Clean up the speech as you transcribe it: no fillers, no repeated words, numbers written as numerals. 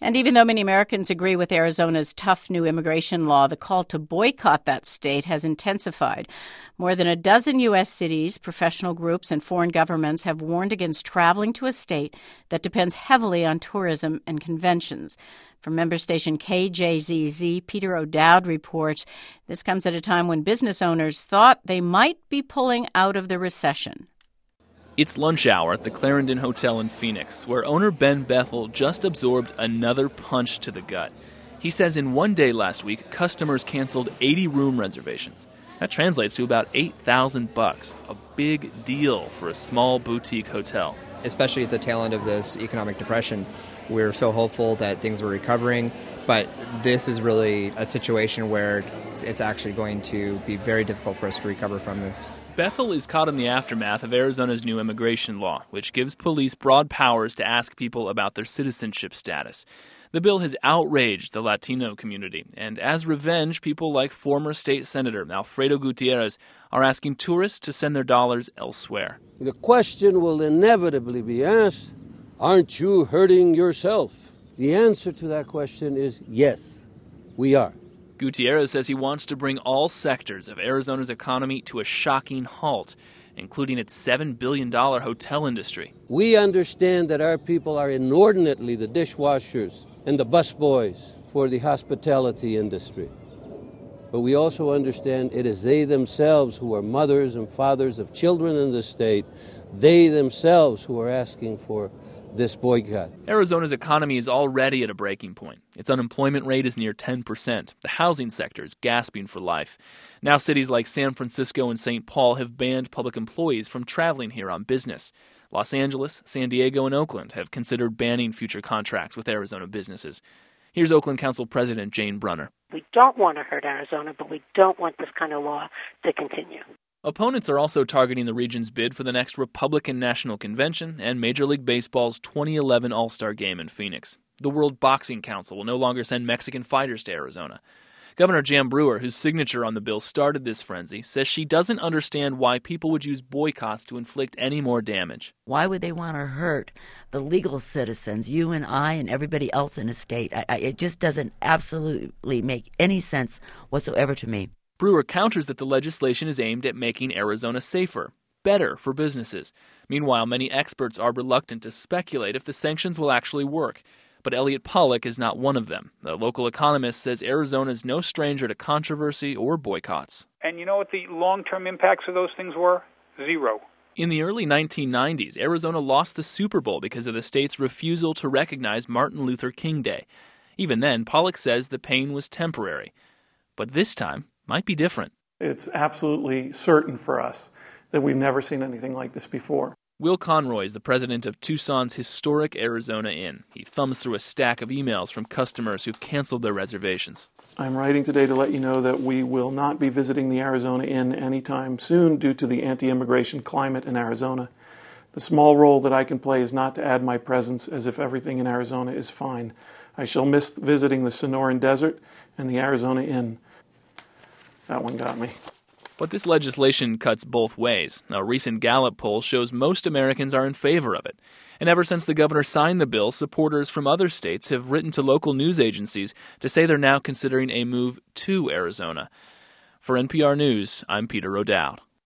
And even though many Americans agree with Arizona's tough new immigration law, the call to boycott that state has intensified. More than a dozen U.S. cities, professional groups, and foreign governments have warned against traveling to a state that depends heavily on tourism and conventions. From member station KJZZ, Peter O'Dowd reports this comes at a time when business owners thought they might be pulling out of the recession. It's lunch hour at the Clarendon Hotel in Phoenix, where owner Ben Bethel just absorbed another punch to the gut. He says in one day last week, customers canceled 80 room reservations. That translates to about $8,000, a big deal for a small boutique hotel. Especially at the tail end of this economic depression, we're so hopeful that things were recovering, but this is really a situation where it's actually going to be very difficult for us to recover from this. Bethel is caught in the aftermath of Arizona's new immigration law, which gives police broad powers to ask people about their citizenship status. The bill has outraged the Latino community, and as revenge, people like former state senator Alfredo Gutierrez are asking tourists to send their dollars elsewhere. The question will inevitably be asked, aren't you hurting yourself? The answer to that question is yes, we are. Gutierrez says he wants to bring all sectors of Arizona's economy to a shocking halt, including its $7 billion hotel industry. We understand that our people are inordinately the dishwashers and the busboys for the hospitality industry. But we also understand it is they themselves who are mothers and fathers of children in the state, they themselves who are asking for this boycott. Arizona's economy is already at a breaking point. Its unemployment rate is near 10%. The housing sector is gasping for life. Now cities like San Francisco and St. Paul have banned public employees from traveling here on business. Los Angeles, San Diego, and Oakland have considered banning future contracts with Arizona businesses. Here's Oakland Council President Jane Brunner. We don't want to hurt Arizona, but we don't want this kind of law to continue. Opponents are also targeting the region's bid for the next Republican National Convention and Major League Baseball's 2011 All-Star Game in Phoenix. The World Boxing Council will no longer send Mexican fighters to Arizona. Governor Jan Brewer, whose signature on the bill started this frenzy, says she doesn't understand why people would use boycotts to inflict any more damage. Why would they want to hurt the legal citizens, you and I and everybody else in the state? It just doesn't absolutely make any sense whatsoever to me. Brewer counters that the legislation is aimed at making Arizona safer, better for businesses. Meanwhile, many experts are reluctant to speculate if the sanctions will actually work. But Elliot Pollack is not one of them. The local economist says Arizona is no stranger to controversy or boycotts. And you know what the long-term impacts of those things were? Zero. In the early 1990s, Arizona lost the Super Bowl because of the state's refusal to recognize Martin Luther King Day. Even then, Pollack says the pain was temporary. But this time might be different. It's absolutely certain for us that we've never seen anything like this before. Will Conroy is the president of Tucson's historic Arizona Inn. He thumbs through a stack of emails from customers who've canceled their reservations. I'm writing today to let you know that we will not be visiting the Arizona Inn anytime soon due to the anti-immigration climate in Arizona. The small role that I can play is not to add my presence as if everything in Arizona is fine. I shall miss visiting the Sonoran Desert and the Arizona Inn. That one got me. But this legislation cuts both ways. A recent Gallup poll shows most Americans are in favor of it. And ever since the governor signed the bill, supporters from other states have written to local news agencies to say they're now considering a move to Arizona. For NPR News, I'm Peter O'Dowd.